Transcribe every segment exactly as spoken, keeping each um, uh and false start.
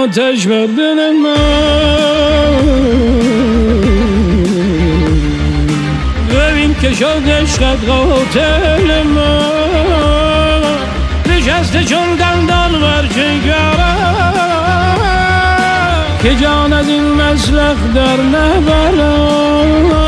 آتش بر دل من، ببین که شد عشقت قاتل من، نشسته چون دندان بر جگرم که جان از این مسلخ در نبرم.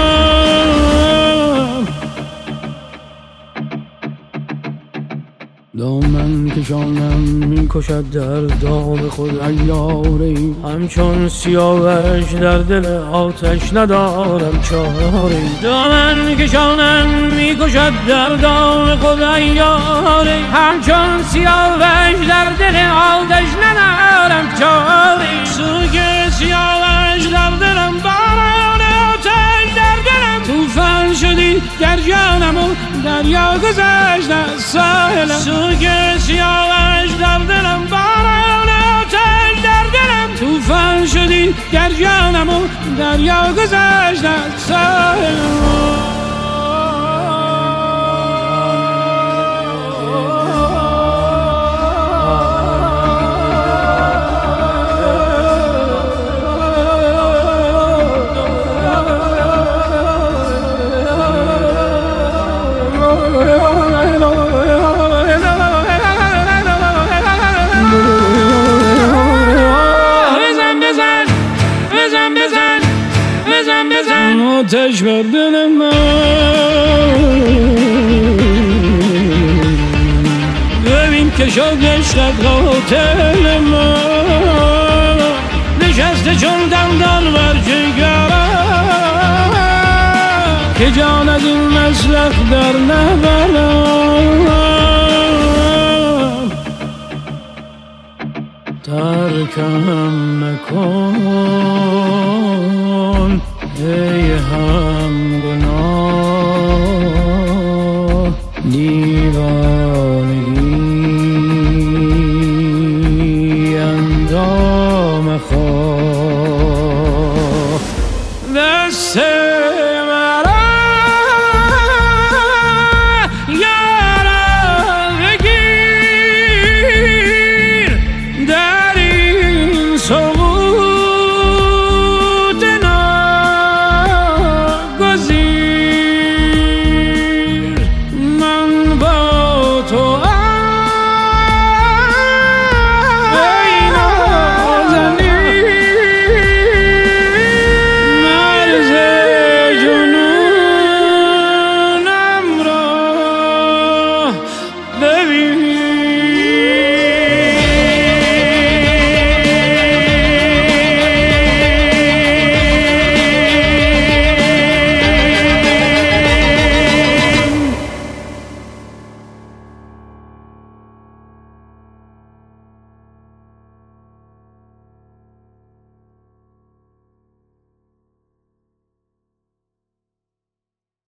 دامن کشانم می کشد در دام خود عیاری، همچون سیاوش در دل آتش ندارم چاری. دامن کشانم می کشد در دام خود عیاری، همچون سیاوش در دل آتش ندارم چاری. سوگ سیاوش در دلم باران آتش در دلم، توفان شدی در جانم و دریا گذشت از ساحلم. سوگ سیاوش در دلم باران آتش در دلم، توفان شدی در جانم و دریا گذشت از ساحلم. آتش بر دل من، ببین که شد عشقت قاتل من، نشسته چون دندان بر جگرم که جان از این مسلخ در نبرم. ترکم نکن ای هم گناه، دیوانگی اندام خواه. دست مرا یارم بگیر در این سقوط ناگزیر. من با تو ای نازنین، مرز جنونم را ببین.